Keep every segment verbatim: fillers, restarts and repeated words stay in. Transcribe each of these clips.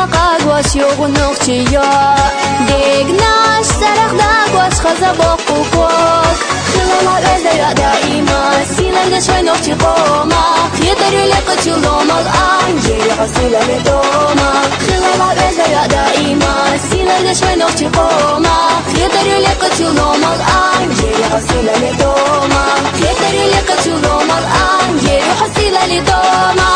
قاقواش يغنوختيا ديقناش سرخدا قواش خزبوق وكوك خلال الأزايا دائما سيلا لشوي نوختي قوما خيطر لقت يلوم الآن جيري حصيلة لدوما خلال الأزايا دائما سيلا لشوي نوختي قوما خيطر لقت يلوم الآن جيري حصيلة لدوما خيطر لقت يلوم الآن جيري حصيلة لدوما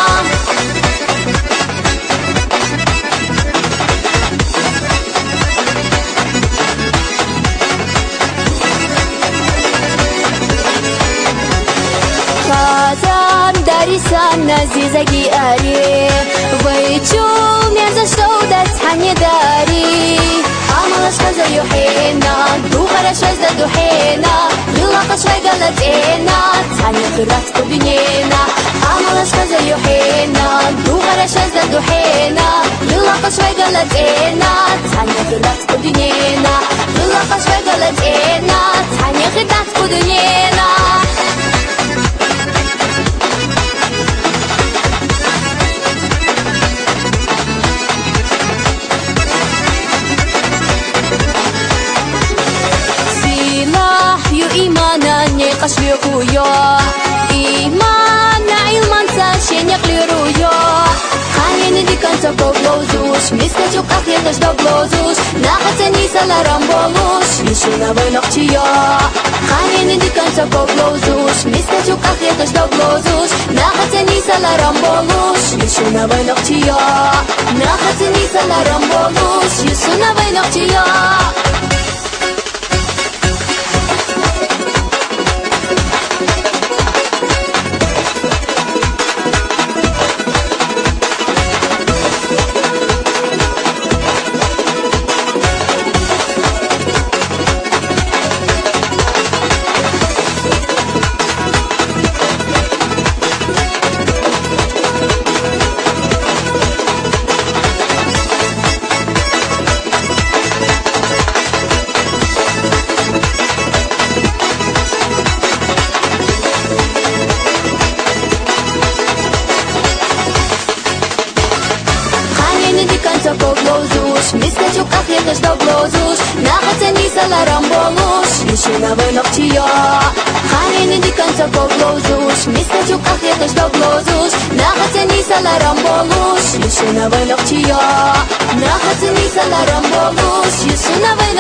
Дарисан назизаги ари Вайчу мерза шоудат хани дари Амалаш хаза юхина Ду хорошо за духина Юлака швай галатина Цани хырат кубинина Амалаш хаза юхина Ду хорошо за духина Юлака швай галатина Цани хырат кубинина Юлака швай галатина Цани хырат кубинина قشبيقويا إيمان علمان ساشين يقليرويا خاني ندي كان تقو بلوزوش مسكة جوك أخيطش دو بلوزوش ناقتني سالا رامبولوش يشونا بين اختيا خاني ندي كان تقو بلوزوش مسكة جوك أخيطش دو بلوزوش ناقتني سالا رامبولوش يشونا بين اختيا ناقتني سالا رامبولوش يشونا بين اختيا Мискачук ахлеташ до блозуш Нахатени сала рамболуш Ишина войноктия Ханини диканца по блозуш Мискачук ахлеташ до блозуш Нахатени сала рамболуш Ишина войноктия Нахатени сала рамболуш Ишина войноктия